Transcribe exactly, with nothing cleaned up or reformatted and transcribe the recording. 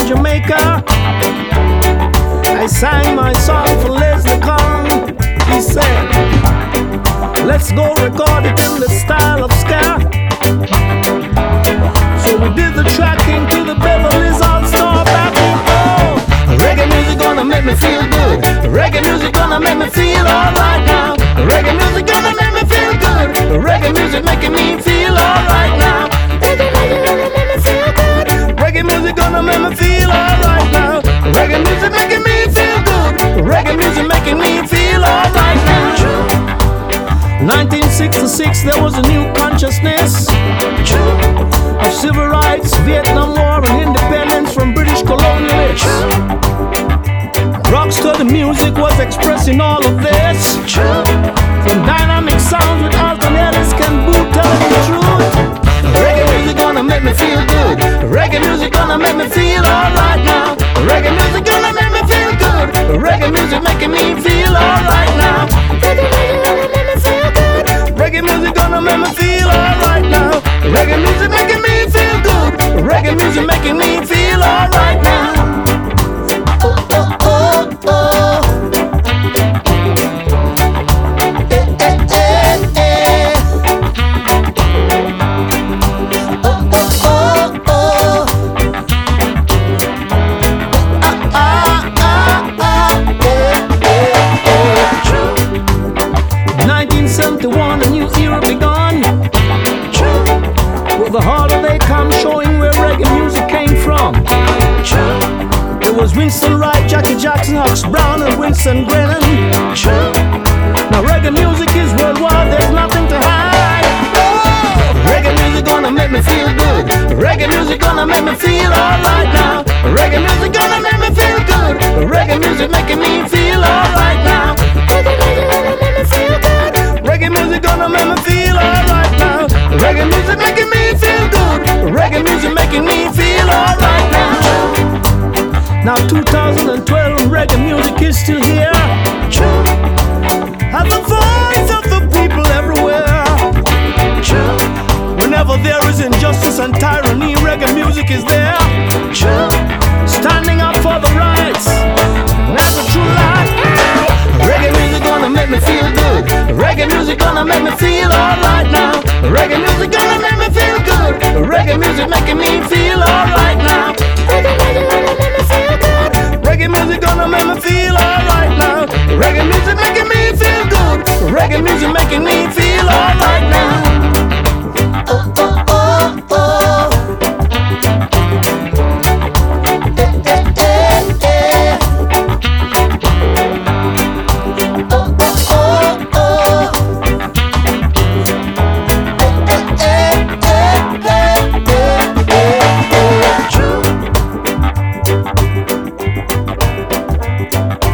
Jamaica. I sang my song for Leslie Kong. He said, let's go record it in the style of ska. So we did the tracking to the Beverly's All-Star backing. Oh, reggae music gonna make me feel good. Reggae music gonna make me feel alright now. Reggae music gonna make me feel good. Reggae music making me feel alright now. Reggae music gonna make me feel good. Reggae music gonna make me feel alright now. Reggae music making me feel good. Reggae music making me feel alright now. nineteen sixty-six, there was a new consciousness of civil rights, Vietnam War, and independence from British colonialists. Rocksteady music was expressing all of this. From dynamic sounds with Alton Ellis, Ken Boothe telling the truth. Reggae music gonna make me feel good. Reggae music gonna make me feel alright now. Reggae music gonna make me feel good. Reggae music making me feel alright now. Reggae music gonna make me feel alright now. Reggae music making me feel good. Reggae music making me feel alright now. Oh, oh, oh, oh. Eh, eh, eh, eh. Oh, oh, oh, oh. Ah, ah, ah, ah. Eh, eh, eh. nineteen seventy-one, a new era begun. With the holiday come showing where reggae music came from. It was Winston Wright, Jackie Jackson, Hux Brown, and Winston Grennan. Now reggae music is worldwide, there's nothing to hide. Oh, reggae music gonna make me feel good. Reggae music gonna make me feel alright now. Reggae music gonna make me feel good. Reggae music making me feel alright now. Reggae music gonna make me feel alright now. Reggae music making me feel good. Reggae music making me feel alright now. Now two thousand twelve, reggae music is still here. As the voice of the people everywhere. Whenever there is injustice and tyranny, reggae music is there. Standing up for the rights. That's the true life. Reggae music gonna make me feel good. Reggae music gonna make me feel alright now. Reggae music gonna make me feel good. Reggae music making me feel alright now. Reggae music gonna make me feel alright now. Reggae music making me feel good. Reggae music making me feel alright now. Oh, oh, oh, oh. Eh, eh, eh, eh. Oh, oh, oh, oh. Eh, eh, eh, eh, eh, eh, eh.